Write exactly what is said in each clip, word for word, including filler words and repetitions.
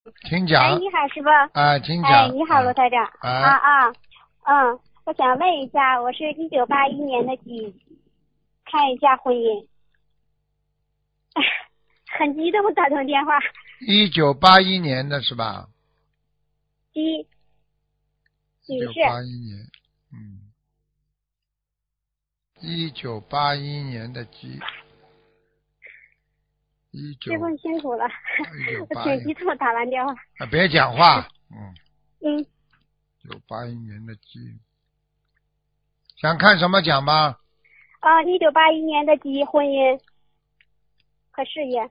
请讲。 哎，你好，师傅。 啊，请讲。 哎，你好，罗台长。 啊啊啊，嗯，我想问一下，我是一九八一年的鸡，看一下婚姻。很激动，打通电话。 一九八一年的是吧？ 鸡，女士。 一九八一年，嗯，一九八一年的鸡。一九。 师傅辛苦了，我挺激动，打完电话。 啊，别讲话，嗯。 嗯。 一九八一年的鸡，想看什么讲吧？ 啊，一九八一年的鸡，婚姻和事业。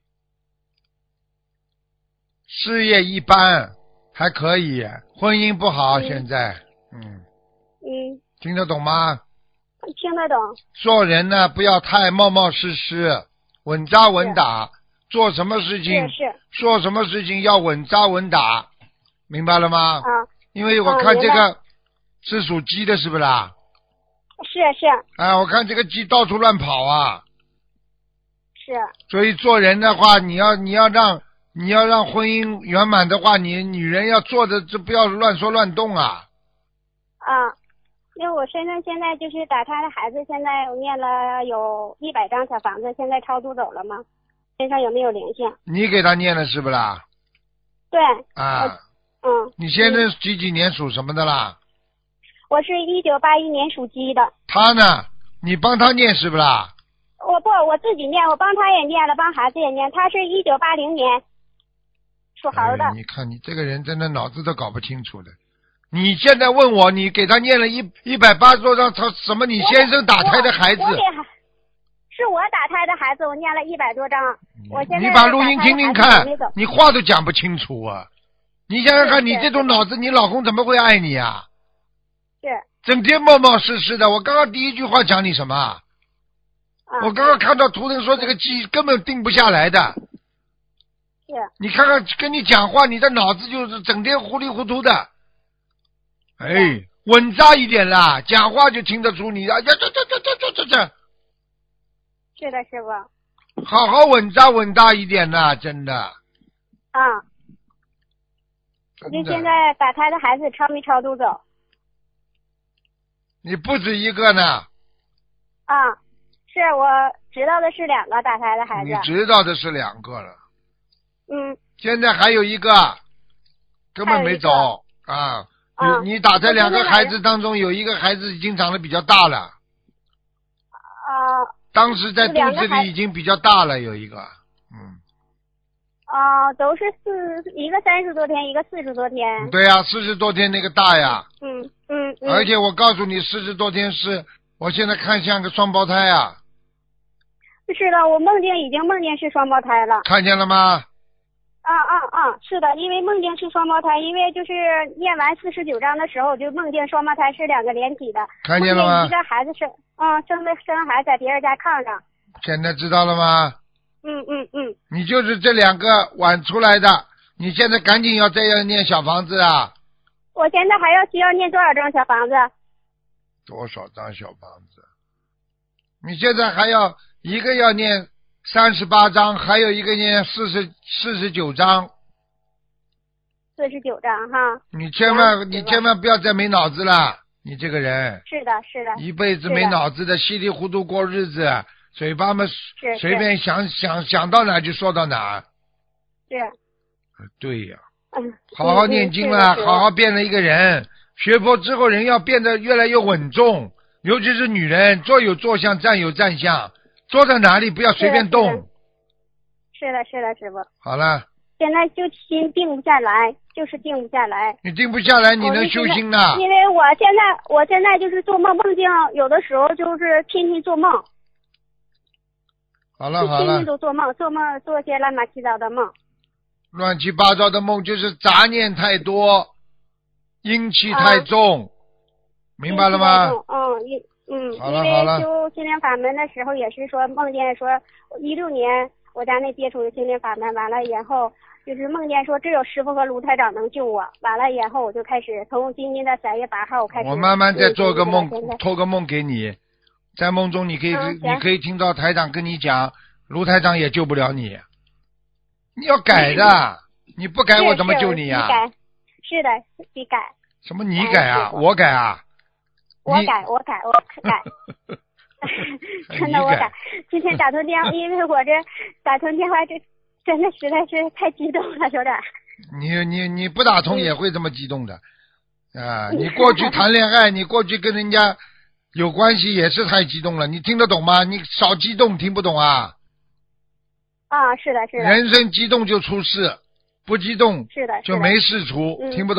事业一般，还可以，婚姻不好， 嗯、 现在，嗯。 嗯。 听得懂吗？ 听得懂。 做人呢，不要太冒冒失失，稳扎稳打，做什么事情， 是是， 做什么事情要稳扎稳打，明白了吗？ 啊。 因为我看这个是属鸡的，是不是啦？ 是是。 哎，我看这个鸡到处乱跑啊。 是。 所以做人的话，你要你要让你要让婚姻圆满的话，你女人要做的这不要乱说乱动啊。 啊。因为我身上现在就是打胎的孩子，现在我念了有一百张小房子，现在超度走了吗？身上有没有灵性？ 你给他念了是不啦？ 对。 啊。 嗯。 你现在几几年属什么的啦？ 我是一九八一年属鸡的。 他呢？你帮他念是不啦？ 我不，我自己念，我帮他也念了，帮孩子也念。他是一九八零年属猴的。 哎，你看你这个人真的脑子都搞不清楚的。你现在问我，你给他念了一一百八十多张，他什么？你先生打胎的孩子？ 我我给是我打胎的孩子，我念了一百多张。我现在你把录音听听看，你话都讲不清楚啊！你想想看，你这种脑子，你老公怎么会爱你啊？ 是。 整天冒冒失失的。我刚刚第一句话讲你什么？ 啊、 我刚刚看到图腾说这个鸡根本定不下来的。 是。 你看看跟你讲话，你的脑子就是整天糊里糊涂的。哎，稳扎一点啦，讲话就听得出你啊，这这这这这这这这。 是的，师傅。 好好稳扎稳打一点呐，真的。 啊。我就现在打胎的孩子超没超度走？ 你不止一个呢。 啊，是我知道的是两个打胎的孩子。 你知道的是两个了。 嗯。 现在还有一个根本没走啊。 啊， 你你打胎两个孩子当中有一个孩子已经长得比较大了。 啊。 当时在肚子里已经比较大了，有一个，嗯。 啊，都是四，一个三十多天，一个四十多天。 对呀、啊，四十多天那个大呀。 嗯嗯嗯。 而且我告诉你，四十多天是，我现在看像个双胞胎啊。 是的，我梦见已经梦见是双胞胎了。 看见了吗？ 啊啊啊！是的，因为梦见是双胞胎，因为就是念完四十九章的时候，我就梦见双胞胎是两个连体的。 看见了吗？ 梦见一个孩子生，嗯，生的生孩子在别人家炕上。 现在知道了吗？ 嗯嗯嗯。 你就是这两个晚出来的，你现在赶紧要再要念小房子啊！ 我现在还要需要念多少张小房子？ 多少张小房子？你现在还要一个要念三十八章，还有一个念四十四十九章。 四十九章哈。 你千万你千万不要再没脑子了，你这个人。 是的，是的。 一辈子没脑子的，稀里糊涂过日子，嘴巴嘛随便想想想到哪就说到哪。 是。 对呀。 嗯。 好好念经了，好好变了一个人。学佛之后，人要变得越来越稳重，尤其是女人，坐有坐相，站有站相，坐在哪里不要随便动。 是的，是的，师傅。 好了。 现在就心定不下来，就是定不下来。 你定不下来，你能修心啊？ 因为我现在，我现在就是做梦，梦境有的时候就是天天做梦。 好了好了。 天天都做梦，做梦做些乱七八糟的梦。 乱七八糟的梦就是杂念太多，阴气太重，啊、明白了吗？ 嗯嗯， 好了好了。 因为修心灵法门的时候也是说梦见说一六年我家那接触的心灵法门，完了以后就是梦见说只有师傅和卢台长能救我，完了以后我就开始从今年的三月八号我开始。 我慢慢再做个梦，托个梦给你，在梦中你可以、 嗯、 你可以听到台长跟你讲，卢台长也救不了你。你要改的， 你不改我怎么救你呀、 是是改，是的，你改。 什么你改啊？ 哎我改啊？你我改，我改，我改。真的我改。今天打通电话，因为我这打通电话，这真的实在是太激动了，有点。 你你你不打通也会这么激动的。啊，你过去谈恋爱，你过去跟人家有关系也是太激动了，你听得懂吗？你少激动，听不懂啊？ 啊，是的，是的。 人生激动就出事，不激动是的， 就没事出， 嗯、 听不懂。